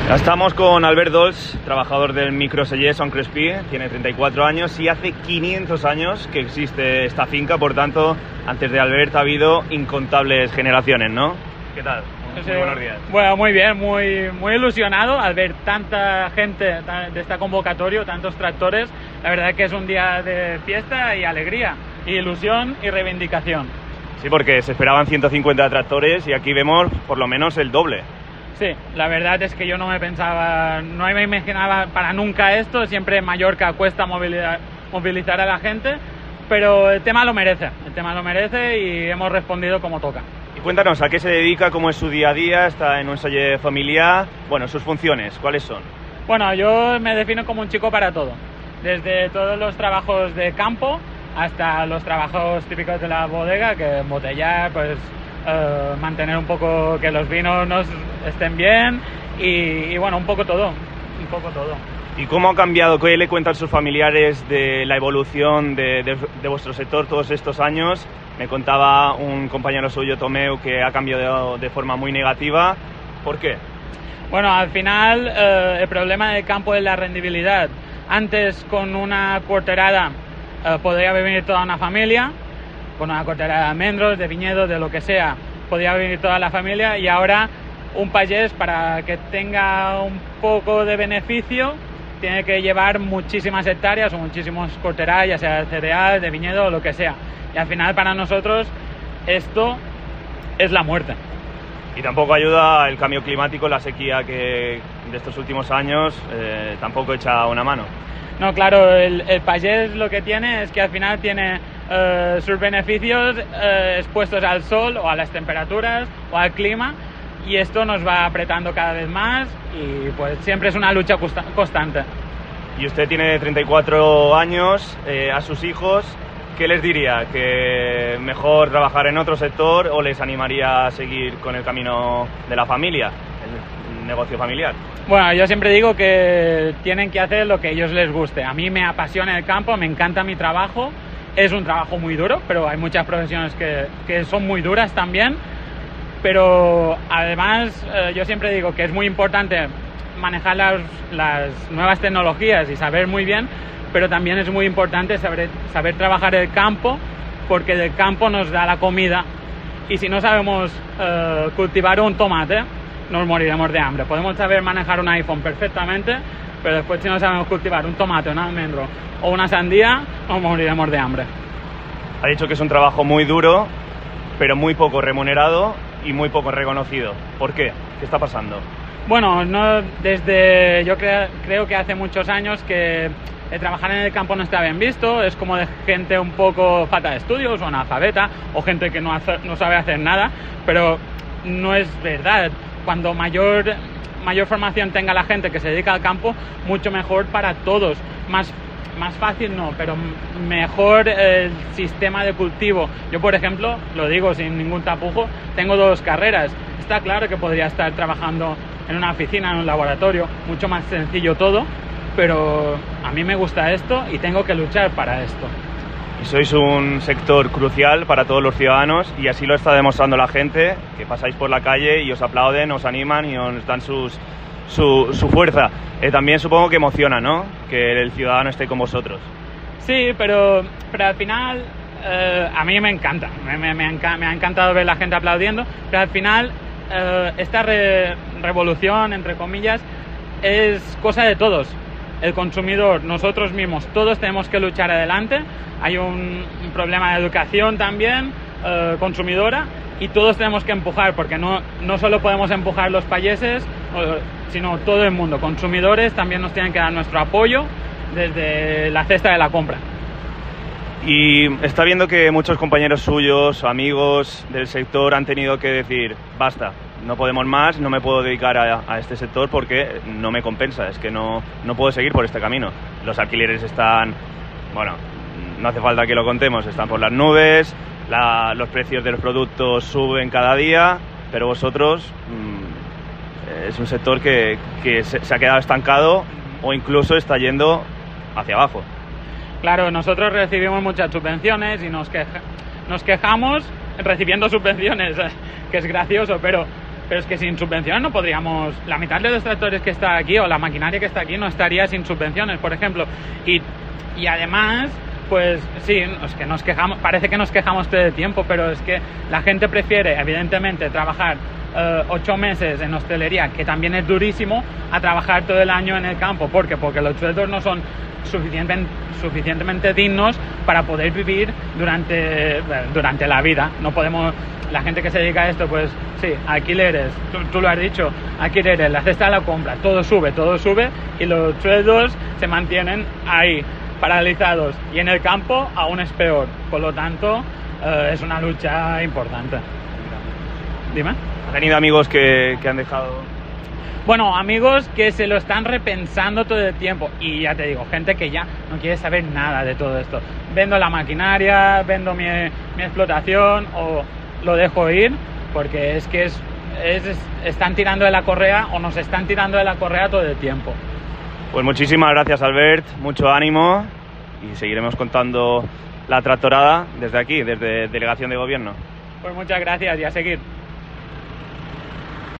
Estamos con Albert Dols, trabajador del Microsellers Son Crespí, tiene 34 años y hace 500 años que existe esta finca, por tanto, antes de Albert ha habido incontables generaciones, ¿no? ¿Qué tal? Muy buenos días. Bueno, muy bien, muy ilusionado al ver tanta gente de esta convocatoria, tantos tractores. La verdad que es un día de fiesta y alegría, ilusión y reivindicación. Sí, porque se esperaban 150 tractores y aquí vemos por lo menos el doble. Sí, la verdad es que yo no me imaginaba para nunca esto. Siempre en Mallorca cuesta movilizar a la gente, pero el tema lo merece y hemos respondido como toca. Y cuéntanos, ¿a qué se dedica? ¿Cómo es su día a día? ¿Está en un seller familiar? Bueno, sus funciones, ¿cuáles son? Bueno, yo me defino como un chico para todo, desde todos los trabajos de campo hasta los trabajos típicos de la bodega, que embotellar, pues mantener un poco que los vinos nos estén bien y bueno, un poco todo. ¿Y cómo ha cambiado? ¿Qué le cuentan sus familiares de la evolución de vuestro sector todos estos años? Me contaba un compañero suyo, Tomeu, que ha cambiado de forma muy negativa. ¿Por qué? Bueno, al final el problema del campo es la rendibilidad. Antes, con una cuarterada podría vivir toda una familia, con una cuarterada de almendros, de viñedos, de lo que sea, podría vivir toda la familia, y ahora un payés, para que tenga un poco de beneficio, tiene que llevar muchísimas hectáreas o muchísimos cuarteradas, ya sea de cereal, de viñedo o lo que sea. Y al final para nosotros esto es la muerte. Y tampoco ayuda el cambio climático, la sequía que de estos últimos años tampoco echa una mano. No, claro, el payés lo que tiene es que al final tiene sus beneficios expuestos al sol o a las temperaturas o al clima, y esto nos va apretando cada vez más y pues siempre es una lucha constante. Y usted tiene 34 años, a sus hijos, ¿qué les diría? ¿Que mejor trabajar en otro sector o les animaría a seguir con el camino de la familia, el negocio familiar? Bueno, yo siempre digo que tienen que hacer lo que a ellos les guste. A mí me apasiona el campo, me encanta mi trabajo. Es un trabajo muy duro, pero hay muchas profesiones que son muy duras también. Pero además yo siempre digo que es muy importante manejar las nuevas tecnologías y saber muy bien, pero también es muy importante saber trabajar el campo, porque del campo nos da la comida, y si no sabemos cultivar un tomate, nos moriremos de hambre. Podemos saber manejar un iPhone perfectamente, pero después si no sabemos cultivar un tomate, un almendro o una sandía, nos moriremos de hambre. Ha dicho que es un trabajo muy duro, pero muy poco remunerado y muy poco reconocido. ¿Por qué? ¿Qué está pasando? Bueno, yo creo que hace muchos años que trabajar en el campo no está bien visto. Es como de gente un poco falta de estudios o analfabeta, o gente que no sabe hacer nada, pero no es verdad. Cuando mayor formación tenga la gente que se dedica al campo, mucho mejor para todos. Más fácil no, pero mejor el sistema de cultivo. Yo, por ejemplo, lo digo sin ningún tapujo, tengo 2 carreras. Está claro que podría estar trabajando en una oficina, en un laboratorio, mucho más sencillo todo, pero a mí me gusta esto y tengo que luchar para esto. Y sois un sector crucial para todos los ciudadanos, y así lo está demostrando la gente, que pasáis por la calle y os aplauden, os animan y os dan su fuerza. También supongo que emociona, ¿no?, que el ciudadano esté con vosotros. Sí, pero al final a mí me encanta, me ha encantado ver la gente aplaudiendo, pero al final esta revolución, entre comillas, es cosa de todos. El consumidor, nosotros mismos, todos tenemos que luchar adelante. Hay un problema de educación también consumidora, y todos tenemos que empujar, porque no solo podemos empujar los payeses, sino todo el mundo. Consumidores también nos tienen que dar nuestro apoyo desde la cesta de la compra. Y está viendo que muchos compañeros suyos, amigos del sector, han tenido que decir: basta, no podemos más, no me puedo dedicar a este sector porque no me compensa, es que no puedo seguir por este camino. Los alquileres están, bueno, no hace falta que lo contemos, están por las nubes, los precios de los productos suben cada día, pero vosotros es un sector que se ha quedado estancado o incluso está yendo hacia abajo. Claro, nosotros recibimos muchas subvenciones y nos quejamos recibiendo subvenciones, que es gracioso, pero Pero es que sin subvenciones no podríamos... La mitad de los tractores que está aquí o la maquinaria que está aquí no estaría sin subvenciones, por ejemplo. Y además, pues sí, es que nos quejamos, parece que nos quejamos todo el tiempo, pero es que la gente prefiere, evidentemente, trabajar 8 meses en hostelería, que también es durísimo, a trabajar todo el año en el campo. ¿Por qué? Porque los sueldos no son suficientemente dignos para poder vivir durante la vida. No podemos... La gente que se dedica a esto, pues sí, alquileres, tú lo has dicho, alquileres, la cesta de la compra, todo sube y los sueldos se mantienen ahí, paralizados. Y en el campo aún es peor. Por lo tanto, es una lucha importante. Dime. ¿Ha tenido amigos que han dejado? Bueno, amigos que se lo están repensando todo el tiempo. Y ya te digo, gente que ya no quiere saber nada de todo esto. Vendo la maquinaria, vendo mi explotación o lo dejo ir, porque es que están tirando de la correa o nos están tirando de la correa todo el tiempo. Pues muchísimas gracias, Albert, mucho ánimo y seguiremos contando la tractorada desde aquí, desde Delegación de Gobierno. Pues muchas gracias y a seguir.